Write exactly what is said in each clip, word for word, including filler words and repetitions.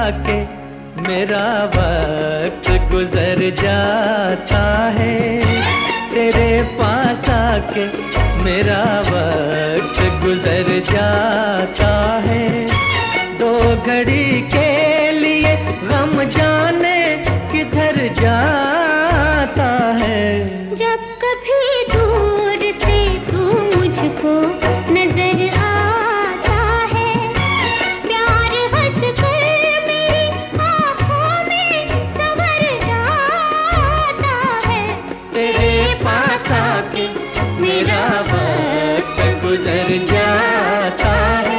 आके मेरा वक्त गुजर जाता है, तेरे पास आके मेरा वक्त गुजर जाता है। दो घड़ी के लिए गम जाने किधर जाता है। जब कभी दूर से तू मुझको नजर आता है, प्यार हंस कर मेरी आँखों में संवर जाता है। तेरे पास आके मेरा वक्त गुजर जाता है।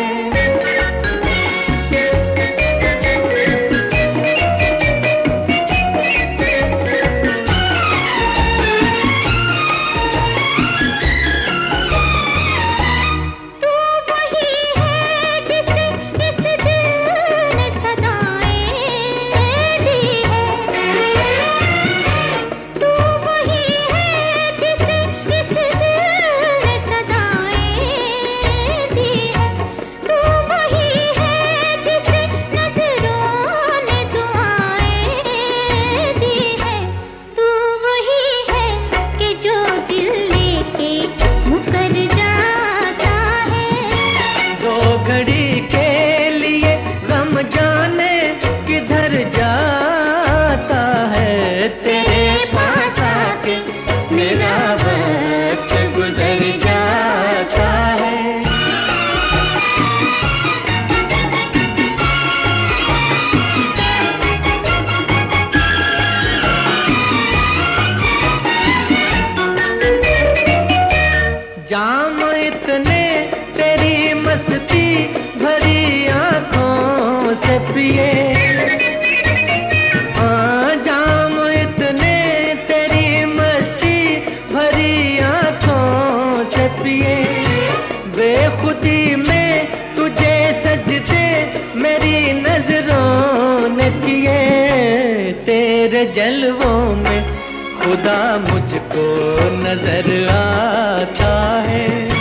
घड़ी के लिए गम जाने किधर जाता है। तेरे पास आके मेरा वक्त गुजर जाता है। जाम इतने तेरी मस्ती भरी आँखों से पिए, हाँ जाम इतने तेरी मस्ती भरी आँखों से पिए। बेखुदी में तुझे सजदे मेरी नजरों ने किए, तेरे जलवों में खुदा मुझको नजर आता है।